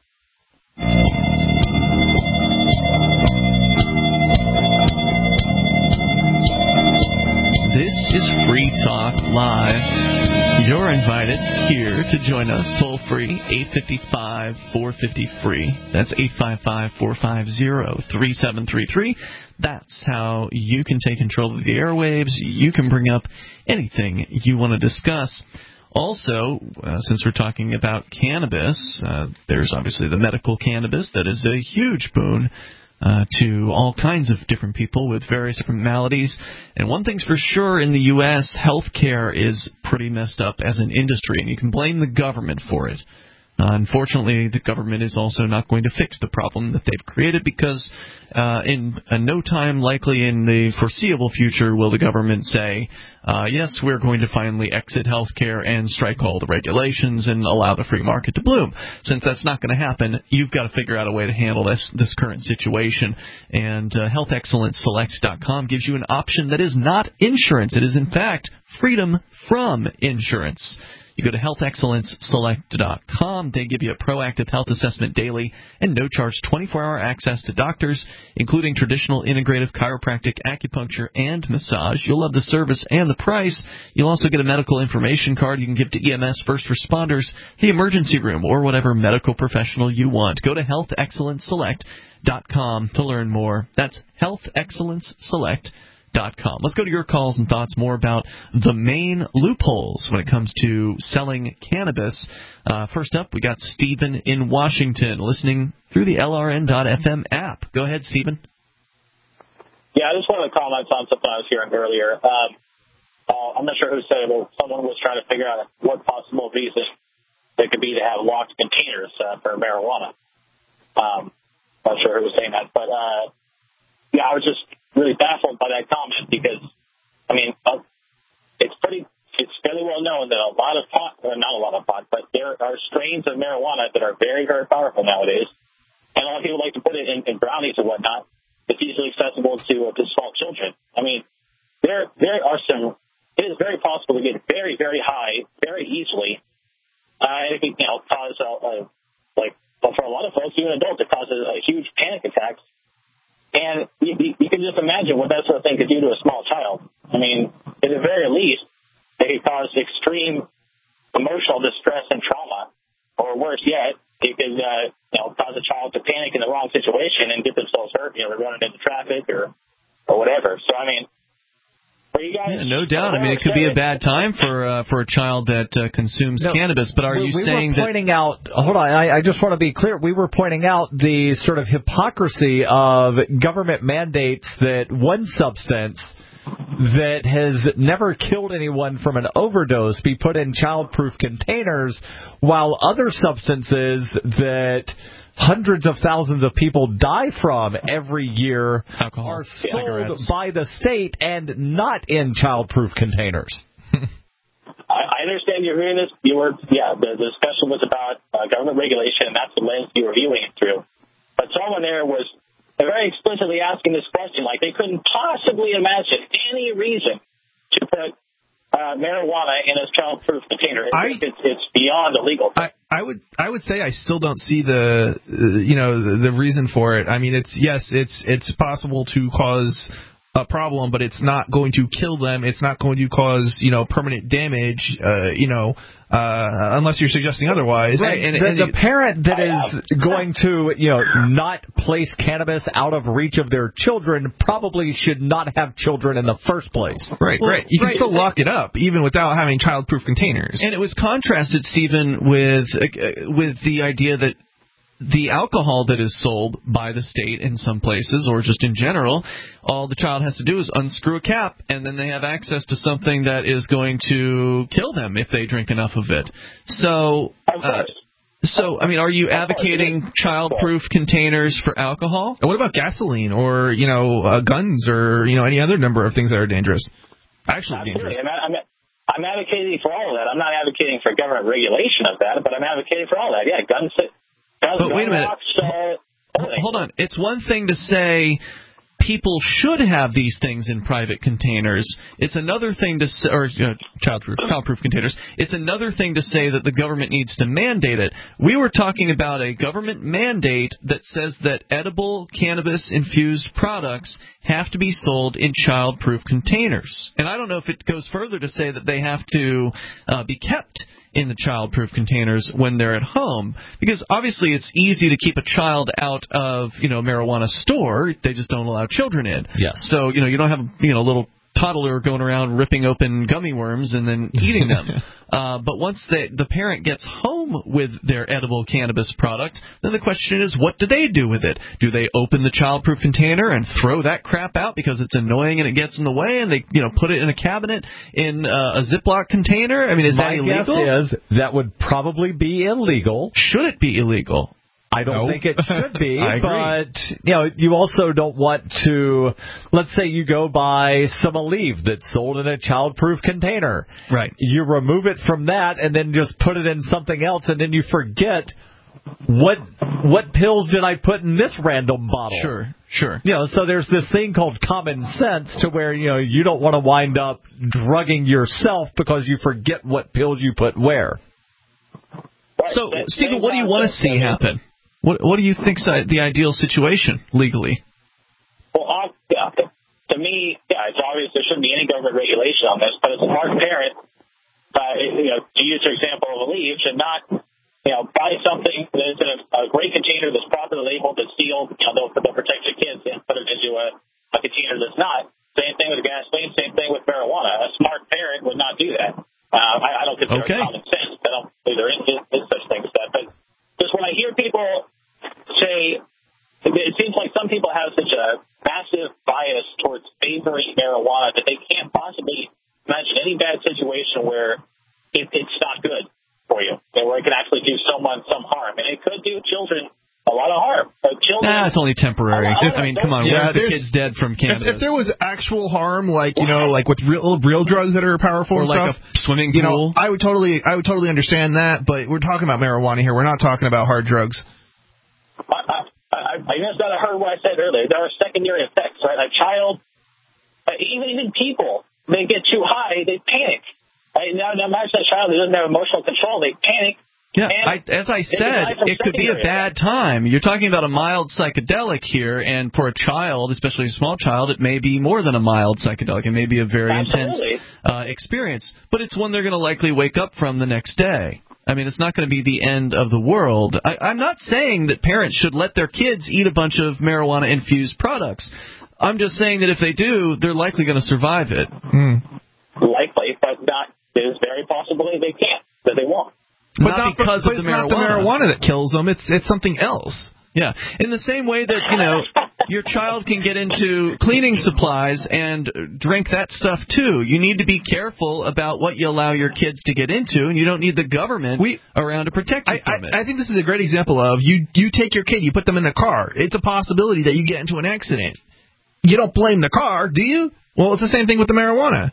This is Free Talk Live. You're invited here to join us toll free, eight five five, four five zero, free. That's eight five five, four five zero, three seven three three. That's how you can take control of the airwaves. You can bring up anything you want to discuss. Also, uh, since we're talking about cannabis, uh, there's obviously the medical cannabis that is a huge boon uh, to all kinds of different people with various different maladies. And one thing's for sure, in the U S, healthcare is pretty messed up as an industry, and you can blame the government for it. Uh, unfortunately, the government is also not going to fix the problem that they've created because uh, in uh, no time, likely in the foreseeable future, will the government say, uh, yes, we're going to finally exit healthcare and strike all the regulations and allow the free market to bloom. Since that's not going to happen, you've got to figure out a way to handle this this current situation. And uh, health excellence select dot com gives you an option that is not insurance. It is, in fact, freedom from insurance. You go to health excellence select dot com. They give you a proactive health assessment daily and no-charge twenty-four hour access to doctors, including traditional integrative chiropractic, acupuncture, and massage. You'll love the service and the price. You'll also get a medical information card you can give to E M S, first responders, the emergency room, or whatever medical professional you want. Go to health excellence select dot com to learn more. That's health excellence select dot com. Dot com. Let's go to your calls and thoughts more about the main loopholes when it comes to selling cannabis. Uh, first up, we got Stephen in Washington listening through the L R N dot F M app. Go ahead, Stephen. Yeah, I just wanted to comment on something I was hearing earlier. Um, uh, I'm not sure who said it, but someone was trying to figure out what possible reason there could be to have locked containers uh, for marijuana. Um, I'm not sure who was saying that, but uh, yeah, I was just really baffled by that comment because, I mean, uh, it's pretty, it's fairly well known that a lot of pot, or not a lot of pot, but there are strains of marijuana that are very, very powerful nowadays, and a lot of people like to put it in, in brownies and whatnot. It's easily accessible to, uh, to small children. I mean, there there are some. It is very possible to get very, very high very easily, uh, and it can, you know, cause a, a, like well, for a lot of folks, even adults, it causes a huge panic attacks. And you, you, you can just imagine what that sort of thing could do to a small child. I mean, at the very least, it could cause extreme emotional distress and trauma, or worse yet, it could uh, you know, cause a child to panic in the wrong situation and get themselves hurt. You know, they're running into traffic or or whatever. So I mean, for you guys, yeah, no doubt. I mean, it could be a bad time for uh, for a child that uh, consumes no, cannabis. But are we, you we saying were pointing that? Out, hold on, I, I just want to be clear. We were pointing out the sort of hypocrisy of government mandates that one substance that has never killed anyone from an overdose be put in childproof containers, while other substances that hundreds of thousands of people die from every year Alcohol, are sold cigarettes. by the state and not in childproof containers. I understand you're hearing this. You were, yeah, the, the discussion was about uh, government regulation, and that's the lens you were viewing it through. But someone there was very explicitly asking this question, like they couldn't possibly imagine any reason to put uh, marijuana in a childproof container. It's, I, it's, it's beyond illegal. I, I would I would say I still don't see the uh, you know the, the reason for it. I mean, it's yes, it's it's possible to cause a problem, but it's not going to kill them. It's not going to cause, you know, permanent damage, uh, you know, uh, unless you're suggesting otherwise. Right. And, the, and, the parent that is going to, you know, not place cannabis out of reach of their children probably should not have children in the first place. Right, well, right. You can right. still lock it up, even without having childproof containers. And it was contrasted, Stephen, with uh, with the idea that the alcohol that is sold by the state in some places, or just in general, all the child has to do is unscrew a cap, and then they have access to something that is going to kill them if they drink enough of it. So, uh, so I mean, are you advocating child-proof containers for alcohol? And what about gasoline, or you know, uh, guns, or you know, any other number of things that are dangerous? Actually, dangerous. I'm, I'm, I'm advocating for all of that. I'm not advocating for government regulation of that, but I'm advocating for all that. Yeah, guns. But wait a minute. Hold on. It's one thing to say people should have these things in private containers. It's another thing to say, or you know, childproof, childproof containers. It's another thing to say that the government needs to mandate it. We were talking about a government mandate that says that edible cannabis-infused products have to be sold in childproof containers. And I don't know if it goes further to say that they have to uh, be kept in the childproof containers when they're at home, because obviously it's easy to keep a child out of, you know, marijuana store. They just don't allow children in. Yes. So, you know, you don't have, you know, little toddler going around ripping open gummy worms and then eating them. uh, but once they, the parent gets home with their edible cannabis product, then the question is, what do they do with it? Do they open the childproof container and throw that crap out because it's annoying and it gets in the way, and they, you know, put it in a cabinet in uh, a Ziploc container? I mean, is My that illegal? My guess is that would probably be illegal. Should it be illegal? I don't no. think it should be, I but you know, you also don't want to. Let's say you go buy some Aleve that's sold in a childproof container. Right. You remove it from that and then just put it in something else, and then you forget what what pills did I put in this random bottle. Sure, sure. You know, so there's this thing called common sense to where, you know, you don't want to wind up drugging yourself because you forget what pills you put where. So, Stephen, what do you want to see happen? What What do you think's the ideal situation legally? Well, uh, yeah, to, to me, yeah, it's obvious there shouldn't be any government regulation on this. But a smart parent, uh, you know, to use your example of Aleve, should not, you know, buy something that's in a, a great container that's properly labeled, that's sealed. You know, they'll, they'll protect your kids, and put it into a, a container that's not. Same thing with gasoline. Same thing with marijuana. A smart parent would not do that. Uh, I, I don't consider okay. it common sense. I don't believe there is, is such thing as that. But just when I hear people say, it seems like some people have such a massive bias really bad situation where it, it's not good for you, and where it can actually do someone some harm, and it could do children a lot of harm. But children, nah, it's only temporary. Lot, I mean, come on, yeah, where's the kid's dead from cannabis? If, if there was actual harm, like you know, like with real real drugs that are powerful, or and like stuff, a swimming you pool, know, I would totally, I would totally understand that. But we're talking about marijuana here. We're not talking about hard drugs. I, I, I just got to heard what I said earlier. There are secondary effects, right? A child, uh, even even people, they get too high, they panic. Right? Now, now imagine a child who doesn't have emotional control, they panic. Yeah, I, as I said, it could be a bad time. You're talking about a mild psychedelic here, and for a child, especially a small child, it may be more than a mild psychedelic. It may be a very Absolutely. intense uh, experience, but it's one they're going to likely wake up from the next day. I mean, it's not going to be the end of the world. I, I'm not saying that parents should let their kids eat a bunch of marijuana-infused products. I'm just saying that if they do, they're likely going to survive it. Hmm. Likely, but not. It is very possible they can't, that they won't. But not, not because but of it's the marijuana. not the marijuana that kills them. It's it's something else. Yeah, in the same way that, you know, your child can get into cleaning supplies and drink that stuff too. You need to be careful about what you allow your kids to get into, and you don't need the government we, around to protect you I, from I, it. I think this is a great example of you you take your kid, you put them in a car. It's a possibility that you get into an accident. You don't blame the car, do you? Well, it's the same thing with the marijuana.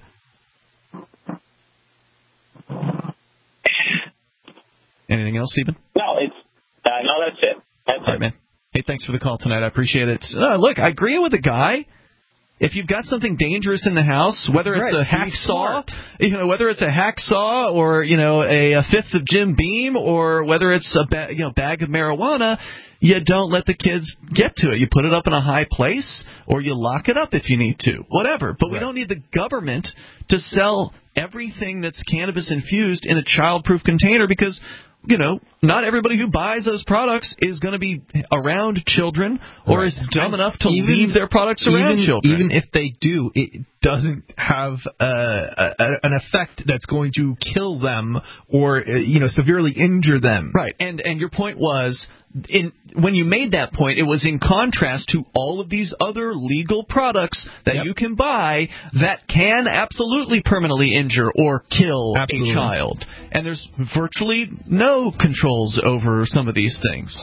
Anything else, Stephen? No, it's uh, no, that's it. That's All right, man. Hey, thanks for the call tonight. I appreciate it. Uh, look, I agree with the guy. If you've got something dangerous in the house, whether it's right, a hacksaw, you know, whether it's a hacksaw or you know a, a fifth of Jim Beam, or whether it's a ba- you know bag of marijuana, you don't let the kids get to it. You put it up in a high place, or you lock it up if you need to, whatever. But right. we don't need the government to sell everything that's cannabis infused in a child-proof container, because you know, not everybody who buys those products is going to be around children or right. is dumb enough to even, leave their products around even, children. Even if they do, it doesn't have uh, a, an effect that's going to kill them or, uh, you know, severely injure them. Right. And and your point was, in when you made that point, it was in contrast to all of these other legal products that yep. you can buy that can absolutely permanently injure or kill absolutely. a child. And there's virtually no controls over some of these things.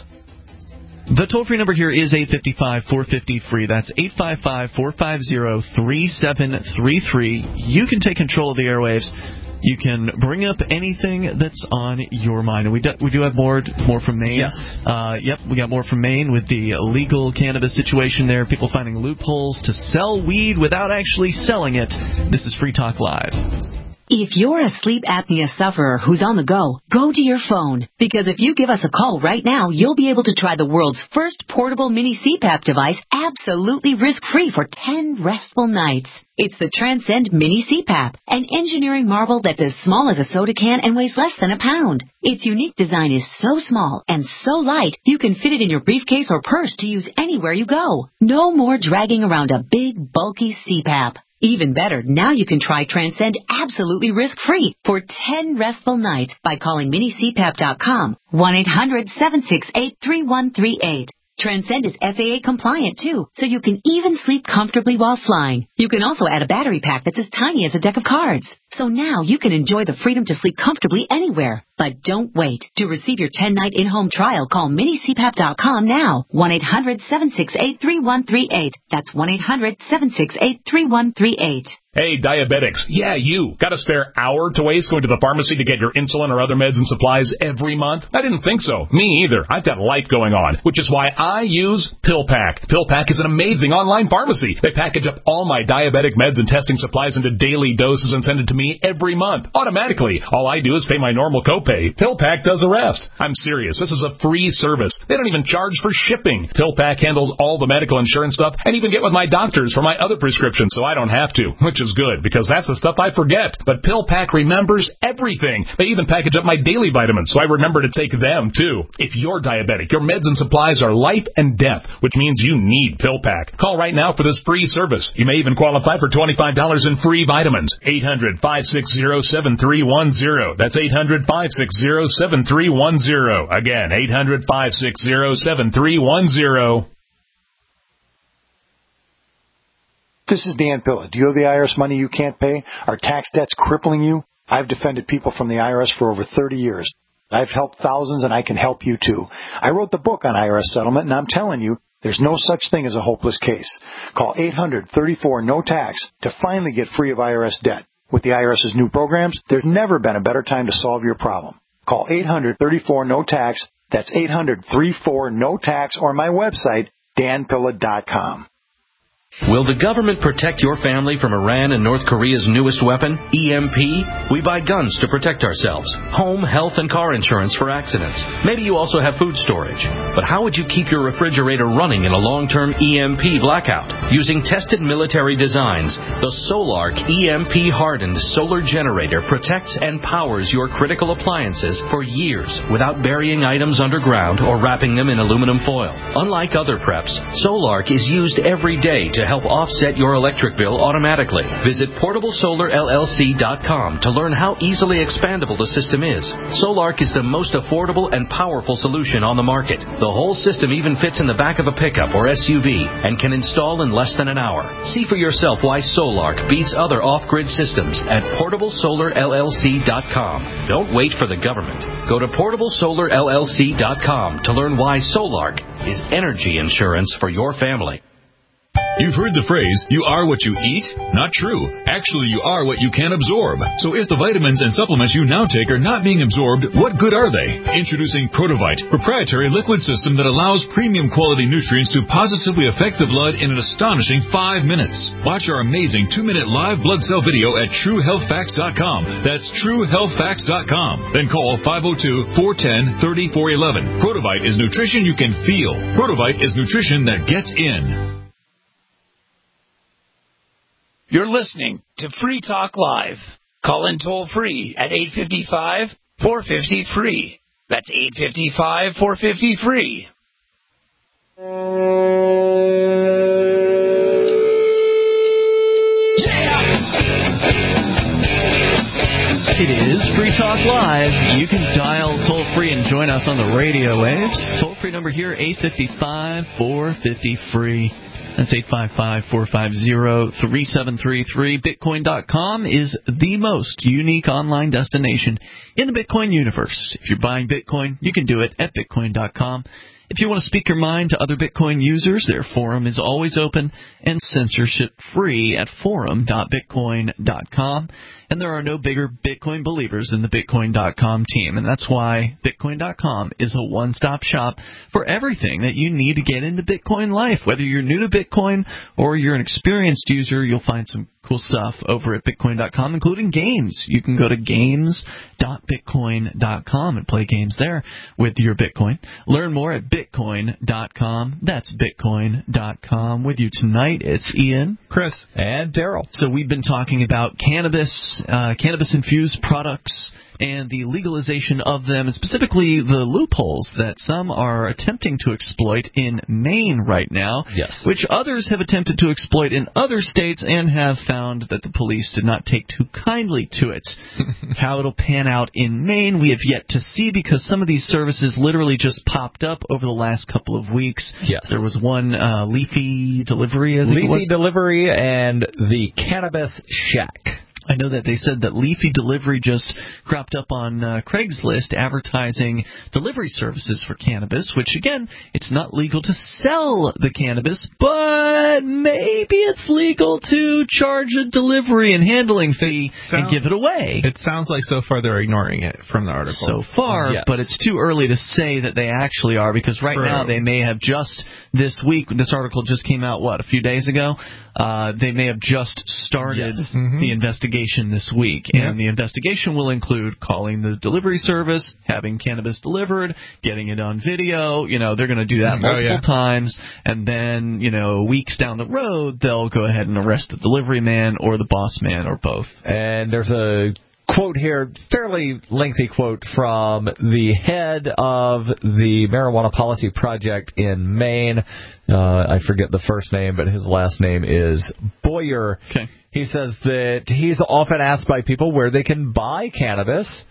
The toll-free number here is eight five five, four five zero, free. That's eight five five, four five zero, three seven three three. You can take control of the airwaves. You can bring up anything that's on your mind. And we do, we do have more more from Maine. Yes. Uh, yep, we got more from Maine with the illegal cannabis situation there. People finding loopholes to sell weed without actually selling it. This is Free Talk Live. If you're a sleep apnea sufferer who's on the go, go to your phone. Because if you give us a call right now, you'll be able to try the world's first portable mini C PAP device absolutely risk-free for ten restful nights. It's the Transcend Mini C PAP, an engineering marvel that's as small as a soda can and weighs less than a pound. Its unique design is so small and so light, you can fit it in your briefcase or purse to use anywhere you go. No more dragging around a big, bulky C PAP. Even better, now you can try Transcend absolutely risk-free for ten restful nights by calling mini c pap dot com, one eight hundred, seven six eight, three one three eight. Transcend is F A A compliant, too, so you can even sleep comfortably while flying. You can also add a battery pack that's as tiny as a deck of cards. So now you can enjoy the freedom to sleep comfortably anywhere. But don't wait. To receive your ten-night in-home trial, call mini c pap dot com now, one eight hundred, seven six eight, three one three eight. That's one eight hundred, seven six eight, three one three eight. Hey, diabetics. Yeah, you. Got a spare hour to waste going to the pharmacy to get your insulin or other meds and supplies every month? I didn't think so. Me either. I've got life going on, which is why I use PillPack. PillPack is an amazing online pharmacy. They package up all my diabetic meds and testing supplies into daily doses and send it to me every month, automatically. All I do is pay my normal copay. PillPack does the rest. I'm serious. This is a free service. They don't even charge for shipping. PillPack handles all the medical insurance stuff and even get with my doctors for my other prescriptions so I don't have to, which is good because that's the stuff I forget. But PillPack remembers everything. They even package up my daily vitamins so I remember to take them too. If you're diabetic, your meds and supplies are life and death, which means you need PillPack. Call right now for this free service. You may even qualify for twenty-five dollars in free vitamins. eight hundred, five six zero, seven three one zero. That's eight hundred, five six zero, seven three one zero. Again, eight hundred, five six zero, seven three one zero. This is Dan Pilla. Do you owe the I R S money you can't pay? Are tax debts crippling you? I've defended people from the I R S for over thirty years. I've helped thousands, and I can help you too. I wrote the book on I R S settlement, and I'm telling you, there's no such thing as a hopeless case. Call eight hundred, thirty-four, no tax to finally get free of I R S debt. With the IRS's new programs, there's never been a better time to solve your problem. Call eight hundred, thirty-four, no tax. That's eight hundred, thirty-four, no tax, or my website, dan pilla dot com. Will the government protect your family from Iran and North Korea's newest weapon, E M P? We buy guns to protect ourselves, home, health, and car insurance for accidents. Maybe you also have food storage. But how would you keep your refrigerator running in a long-term E M P blackout? Using tested military designs, the Solark E M P-hardened solar generator protects and powers your critical appliances for years without burying items underground or wrapping them in aluminum foil. Unlike other preps, Solark is used every day to help offset your electric bill automatically. Visit portable solar L L C dot com to learn how easily expandable the system is. Solark is the most affordable and powerful solution on the market. The whole system even fits in the back of a pickup or S U V and can install in less than an hour. See for yourself why Solark beats other off-grid systems at portable solar L L C dot com. Don't wait for the government. Go to portable solar L L C dot com to learn why Solark is energy insurance for your family. You've heard the phrase, you are what you eat? Not true. Actually, you are what you can absorb. So if the vitamins and supplements you now take are not being absorbed, what good are they? Introducing Protovite, proprietary liquid system that allows premium quality nutrients to positively affect the blood in an astonishing five minutes. Watch our amazing two-minute live blood cell video at true health facts dot com. That's true health facts dot com. Then call five oh two, four one oh, three four one one. Protovite is nutrition you can feel. Protovite is nutrition that gets in. You're listening to Free Talk Live. Call in toll free at eight five five, four five zero, free. That's eight five five, four five zero, free. It is Free Talk Live. You can dial toll free and join us on the radio waves. Toll free number here, eight five five, four five zero, free. That's eight five five, four five zero, three seven three three. Bitcoin dot com is the most unique online destination in the Bitcoin universe. If you're buying Bitcoin, you can do it at Bitcoin dot com. If you want to speak your mind to other Bitcoin users, their forum is always open and censorship-free at forum dot bitcoin dot com. And there are no bigger Bitcoin believers than the Bitcoin dot com team. And that's why Bitcoin dot com is a one-stop shop for everything that you need to get into Bitcoin life. Whether you're new to Bitcoin or you're an experienced user, you'll find some cool stuff over at Bitcoin dot com, including games. You can go to games dot bitcoin dot com and play games there with your Bitcoin. Learn more at bitcoin dot com. That's bitcoin dot com. With you tonight, it's Ian, Chris, and Daryl. So we've been talking about cannabis, uh, cannabis-infused products, and the legalization of them, and specifically the loopholes that some are attempting to exploit in Maine right now, yes, which others have attempted to exploit in other states and have found that the police did not take too kindly to it. How it'll pan out in Maine, we have yet to see, because some of these services literally just popped up over the last couple of weeks. Yes. There was one, uh, Leafy Delivery, I think Leafy it was. Delivery and the Cannabis Shack. I know that they said that Leafy Delivery just cropped up on uh, Craigslist advertising delivery services for cannabis, which, again, it's not legal to sell the cannabis, but maybe it's legal to charge a delivery and handling fee sounds, and give it away. It sounds like so far they're ignoring it from the article. So far, yes. But it's too early to say that they actually are, because right True. now they may have just this week, this article just came out, what, a few days ago? Uh, they may have just started yes. mm-hmm. the investigation this week, yeah. and the investigation will include calling the delivery service, having cannabis delivered, getting it on video. You know, they're going to do that multiple oh, yeah. times, and then, you know, weeks down the road, they'll go ahead and arrest the delivery man or the boss man or both. And there's a quote here, fairly lengthy quote from the head of the Marijuana Policy Project in Maine. Uh, I forget the first name, but his last name is Boyer. Okay. He says that he's often asked by people where they can buy cannabis,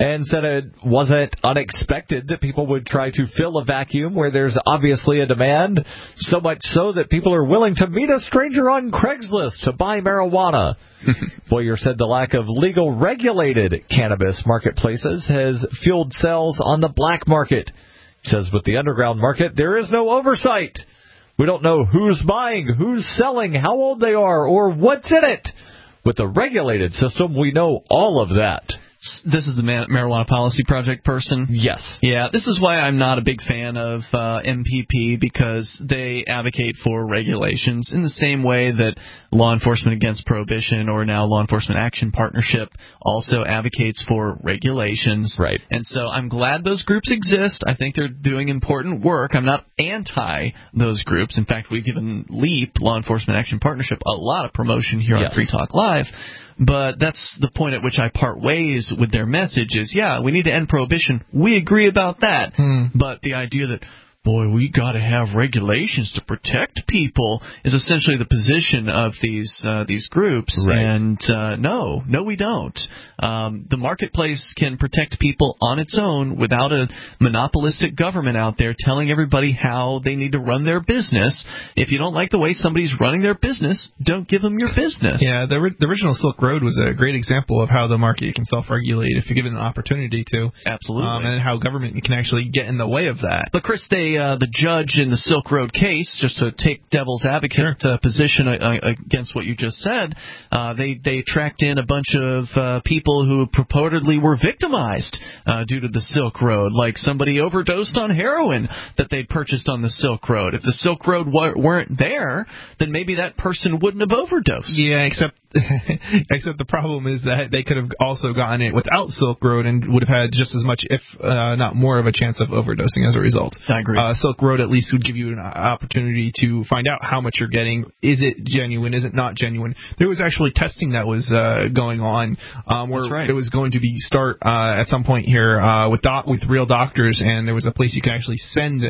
and said it wasn't unexpected that people would try to fill a vacuum where there's obviously a demand, so much so that people are willing to meet a stranger on Craigslist to buy marijuana. Boyer said the lack of legal regulated cannabis marketplaces has fueled sales on the black market. He says with the underground market, there is no oversight. We don't know who's buying, who's selling, how old they are, or what's in it. With the regulated system, we know all of that. This is the Marijuana Policy Project person? Yes. Yeah, this is why I'm not a big fan of uh, M P P, because they advocate for regulations in the same way that Law Enforcement Against Prohibition, or now Law Enforcement Action Partnership, also advocates for regulations. Right. And so I'm glad those groups exist. I think they're doing important work. I'm not anti those groups. In fact, we've given LEAP, Law Enforcement Action Partnership, a lot of promotion here yes. on Free Talk Live. But that's the point at which I part ways with their message is, yeah, we need to end prohibition. We agree about that. Hmm. But the idea that, boy, we got to have regulations to protect people is essentially the position of these uh, these groups. Right. And uh, no, no, we don't. Um, the marketplace can protect people on its own without a monopolistic government out there telling everybody how they need to run their business. If you don't like the way somebody's running their business, don't give them your business. Yeah, the, the original Silk Road was a great example of how the market can self-regulate if you give it an opportunity to. Absolutely. Um, and how government can actually get in the way of that. But, Chris, they, uh, the judge in the Silk Road case, just to take devil's advocate sure. uh, position uh, against what you just said, uh, they, they tracked in a bunch of uh, people who purportedly were victimized uh, due to the Silk Road, like somebody overdosed on heroin that they'd purchased on the Silk Road. If the Silk Road wa- weren't there, then maybe that person wouldn't have overdosed. Yeah, except except the problem is that they could have also gotten it without Silk Road and would have had just as much, if uh, not more, of a chance of overdosing as a result. I agree. Uh, Silk Road at least would give you an opportunity to find out how much you're getting. Is it genuine? Is it not genuine? There was actually testing that was uh, going on um, where That's right. it was going to be start uh, at some point here uh, with doc- with real doctors, and there was a place you could actually send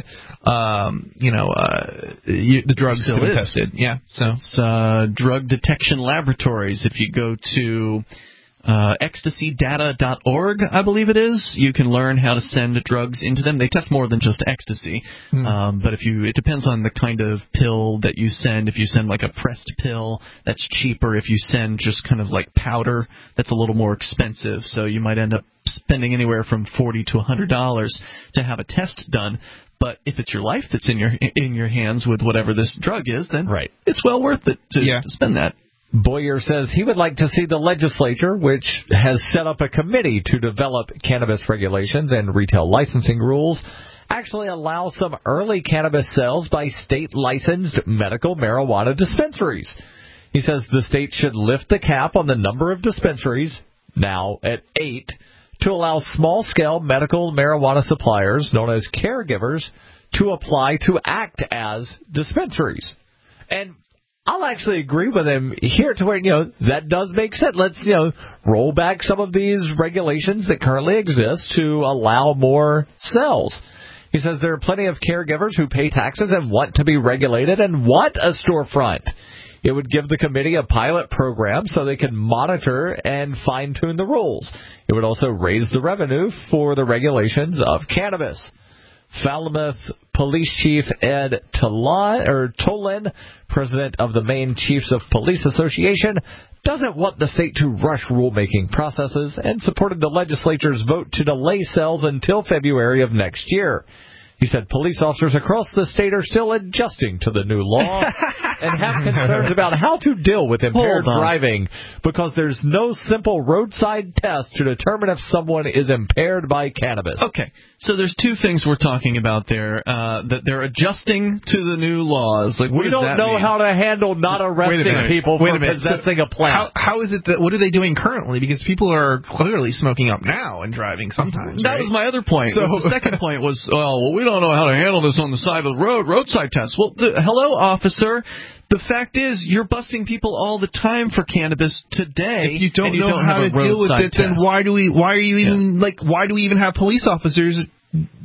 um, you know uh, you, the drugs Still to be is. tested. Yeah, so it's uh, Drug Detection Laboratories. If you go to uh, ecstasy data dot org, I believe it is, you can learn how to send drugs into them. They test more than just ecstasy, hmm. um, but if you, it depends on the kind of pill that you send. If you send like a pressed pill, that's cheaper. If you send just kind of like powder, that's a little more expensive. So you might end up spending anywhere from forty to a hundred dollars to have a test done. But if it's your life that's in your in your hands with whatever this drug is, then right. it's well worth it to, yeah. to spend that. Boyer says he would like to see the legislature, which has set up a committee to develop cannabis regulations and retail licensing rules, actually allow some early cannabis sales by state-licensed medical marijuana dispensaries. He says the state should lift the cap on the number of dispensaries, now at eight, to allow small-scale medical marijuana suppliers, known as caregivers, to apply to act as dispensaries. And I'll actually agree with him here to where, you know, that does make sense. Let's, you know, roll back some of these regulations that currently exist to allow more sales. He says there are plenty of caregivers who pay taxes and want to be regulated and want a storefront. It would give the committee a pilot program so they can monitor and fine-tune the rules. It would also raise the revenue for the regulations of cannabis. Falmouth Police Chief Ed Tolan, or Tolan, president of the Maine Chiefs of Police Association, doesn't want the state to rush rulemaking processes and supported the legislature's vote to delay sales until February of next year. He said police officers across the state are still adjusting to the new law and have concerns about how to deal with impaired driving because there's no simple roadside test to determine if someone is impaired by cannabis. Okay, so there's two things we're talking about there. Uh, that they're adjusting to the new laws. Like, what we does don't that know mean? how to handle not arresting people Wait for a minute. possessing so a plant. How, how is it that, what are they doing currently? Because people are clearly smoking up now and driving sometimes. That right? was my other point. So, the second point was, oh, well, we don't know how to handle this on the side of the road, roadside tests. Well, the, hello, officer. The fact is, you're busting people all the time for cannabis today. If you don't and you know don't how have to a deal with roadside it, then test. why do we? Why are you even Yeah. like? Why do we even have police officers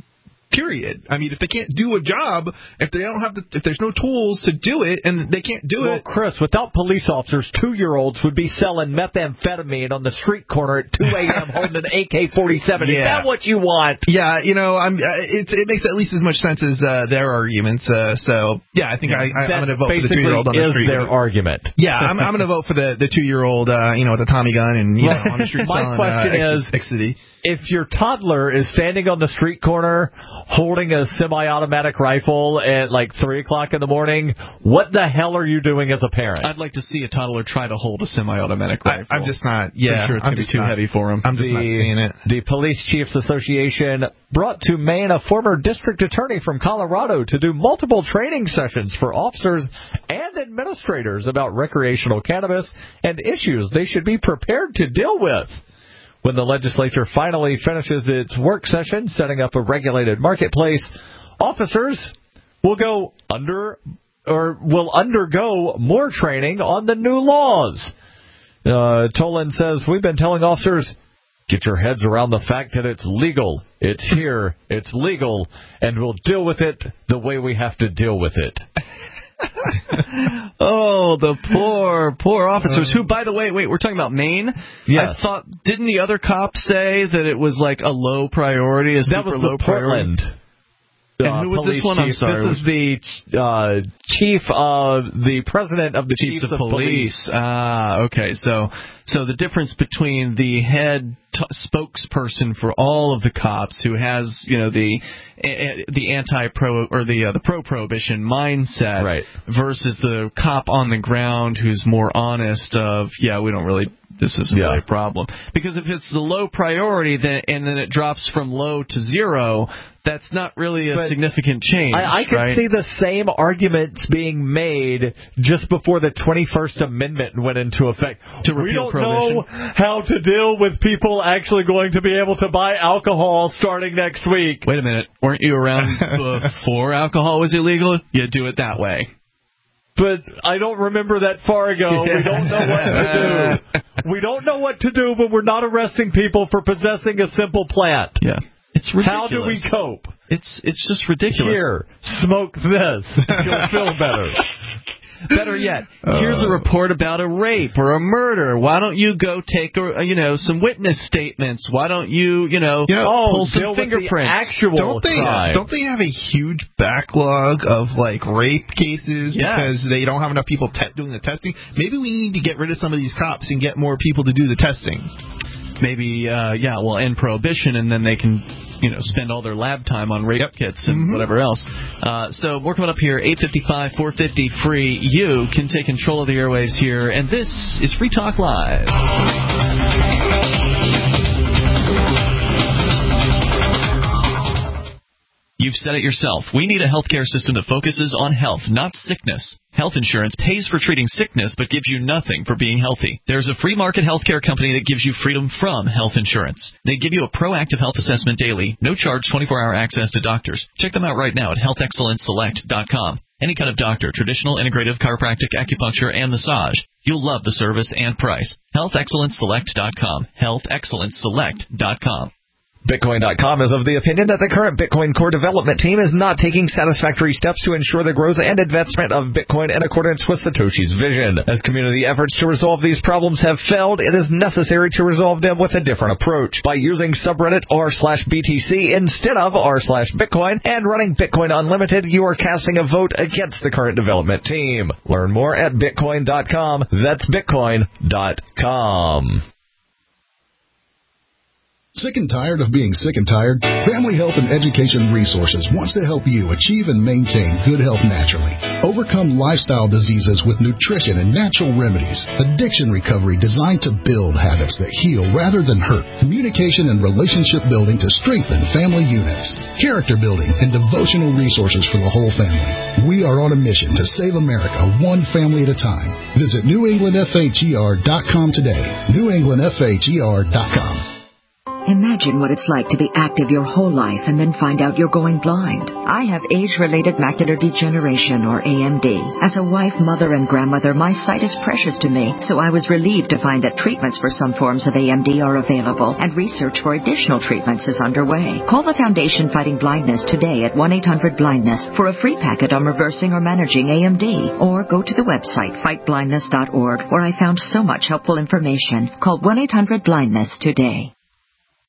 Period. I mean, if they can't do a job, if they don't have the, if there's no tools to do it, and they can't do well, it. Well, Chris, without police officers, two-year-olds would be selling methamphetamine on the street corner at two a.m. holding an A K forty-seven. Yeah. Is that what you want? Yeah, you know, I'm. Uh, it, it makes at least as much sense as uh, their arguments. Uh, so yeah, I think yeah, I, I, I'm going to vote for the two-year-old on the street. Is their argument? Yeah, I'm, I'm going to vote for the the two-year-old, uh, you know, with a Tommy gun and you know on the street. My selling, question uh, is, X-City. If your toddler is standing on the street corner holding a semi-automatic rifle at like three o'clock in the morning, what the hell are you doing as a parent? I'd like to see a toddler try to hold a semi-automatic rifle. I, I'm just not. Yeah, sure it's going to be too not, heavy for him. I'm just the, not seeing it. The Police Chiefs Association brought to Maine a former district attorney from Colorado to do multiple training sessions for officers and administrators about recreational cannabis and issues they should be prepared to deal with. When the legislature finally finishes its work session setting up a regulated marketplace, officers will go under or will undergo more training on the new laws. Uh, Tolan says, we've been telling officers, get your heads around the fact that it's legal. It's here. It's legal. And we'll deal with it the way we have to deal with it. Oh, the poor, poor officers who, by the way, wait, we're talking about Maine? Yes. I thought, didn't the other cops say that it was like a low priority, a that super was low the Portland. priority? And Uh, who was this one? Chief. I'm sorry. This is the uh, chief of the president of the Chiefs, Chiefs of, of Police. Police. Ah, okay. So, so the difference between the head t- spokesperson for all of the cops, who has, you know, the a, the anti-pro or the uh, the pro-prohibition mindset, right, versus the cop on the ground who's more honest. Of yeah, we don't really. This isn't yeah. really a problem. Because if it's the low priority, then and then it drops from low to zero, that's not really a but significant change. I, I can right? see the same arguments being made just before the twenty-first Amendment went into effect. To repeal we don't prohibition. know how to deal with people actually going to be able to buy alcohol starting next week. Wait a minute. Weren't you around before alcohol was illegal? You do it that way. But I don't remember that far ago. We don't know what to do. We don't know what to do, but we're not arresting people for possessing a simple plant. Yeah. It's ridiculous. How do we cope? It's it's just ridiculous. Here, smoke this. You'll feel better. Better yet, here's a report about a rape or a murder. Why don't you go take a, you know, some witness statements? Why don't you, you know, yeah. oh, pull some deal fingerprints? With the actual don't they crime. don't they have a huge backlog of like rape cases yes. because they don't have enough people te- doing the testing? Maybe we need to get rid of some of these cops and get more people to do the testing. Maybe, uh, yeah, well, end prohibition, and then they can, you know, spend all their lab time on rape yep. kits and mm-hmm. whatever else. Uh, so more coming up here, eight fifty-five, four fifty, free. You can take control of the airwaves here, and this is Free Talk Live. You've said it yourself. We need a healthcare system that focuses on health, not sickness. Health insurance pays for treating sickness but gives you nothing for being healthy. There's a free market healthcare company that gives you freedom from health insurance. They give you a proactive health assessment daily, no charge twenty-four hour access to doctors. Check them out right now at health excellence select dot com. Any kind of doctor, traditional, integrative, chiropractic, acupuncture, and massage. You'll love the service and price. health excellence select dot com. health excellence select dot com. Bitcoin dot com is of the opinion that the current Bitcoin core development team is not taking satisfactory steps to ensure the growth and advancement of Bitcoin in accordance with Satoshi's vision. As community efforts to resolve these problems have failed, it is necessary to resolve them with a different approach. By using subreddit r slash B T C instead of r slash Bitcoin and running Bitcoin Unlimited, you are casting a vote against the current development team. Learn more at Bitcoin dot com. That's Bitcoin dot com. Sick and tired of being sick and tired? Family Health and Education Resources wants to help you achieve and maintain good health naturally. Overcome lifestyle diseases with nutrition and natural remedies. Addiction recovery designed to build habits that heal rather than hurt. Communication and relationship building to strengthen family units. Character building and devotional resources for the whole family. We are on a mission to save America one family at a time. Visit New England F H E R dot com today. New England F H E R dot com. Imagine what it's like to be active your whole life and then find out you're going blind. I have age-related macular degeneration, or A M D. As a wife, mother, and grandmother, my sight is precious to me, so I was relieved to find that treatments for some forms of A M D are available, and research for additional treatments is underway. Call the Foundation Fighting Blindness today at one eight hundred blindness for a free packet on reversing or managing A M D, or go to the website fight blindness dot org, where I found so much helpful information. Call one eight hundred blindness today.